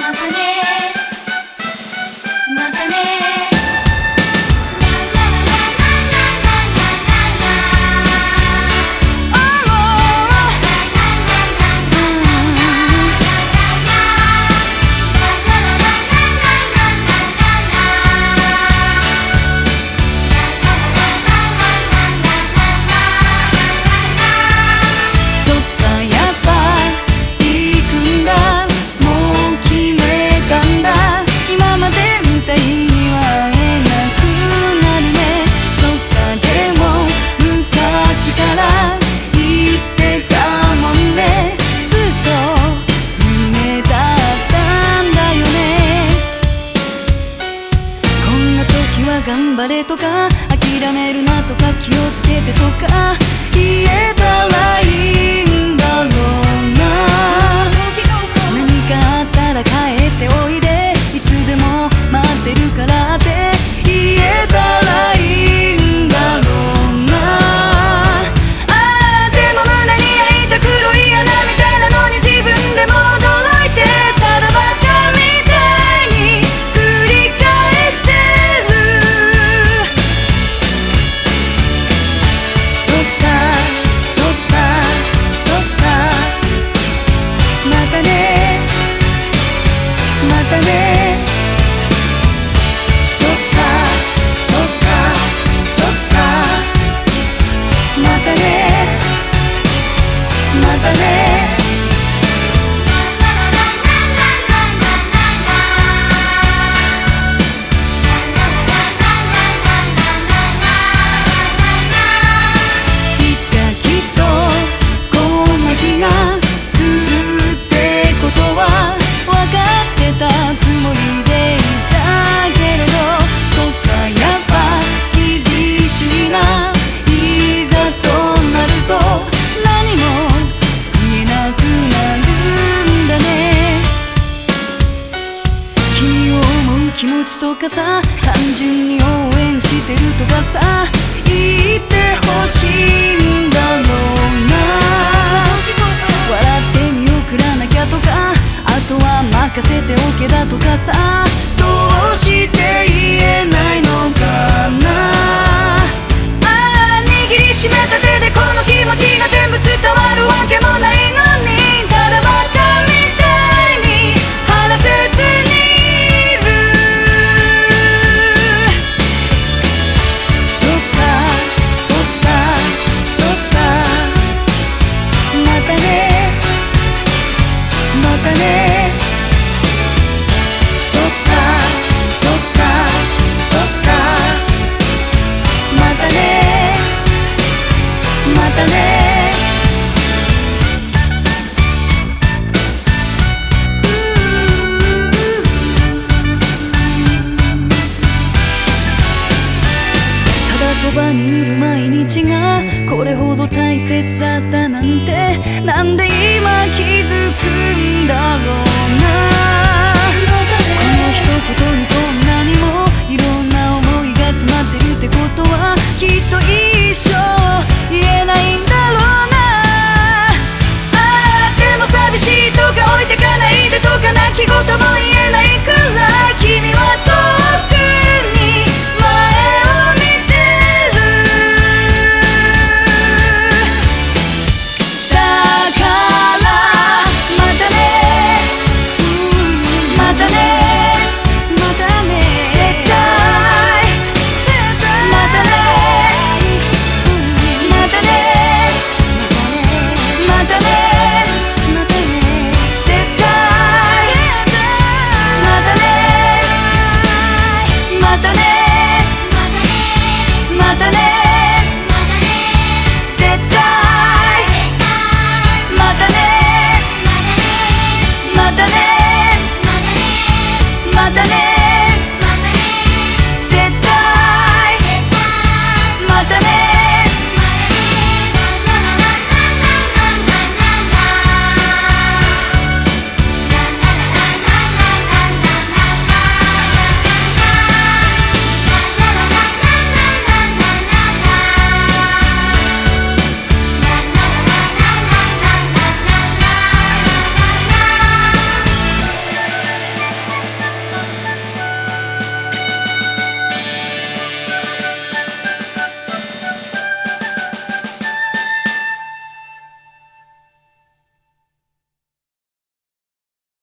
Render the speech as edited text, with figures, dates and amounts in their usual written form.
頑張れとか諦めるなとか気をつけてとか言えたらいいんだろうな。何かあったら帰っておいで、いつでも待ってるからって言えたらいいんだろうな。ああでも胸に開いた黒い穴みたいなのに自分でも驚いて、ただバカみたいに繰り返して気持ちとかさ、単純に応援してるとかさ言ってほしいんだろうな。笑って見送らなきゃとか、あとは任せておけだとかさ、どうして言えないのかな。ああ握りしめた手でこの気持ちが全部伝わるわけもないのに、ただバカみたいに話せずにそばにいる毎日がこれほど大切だったなんて、なんで今気づくんだろうな。この一言にこんなにもいろんな思いが詰まってるってことは、きっと一生言えないんだろうな。ああでも寂しいとか置いてかないでとか泣き言も言えないくらい、君は遠くに前を見てまたね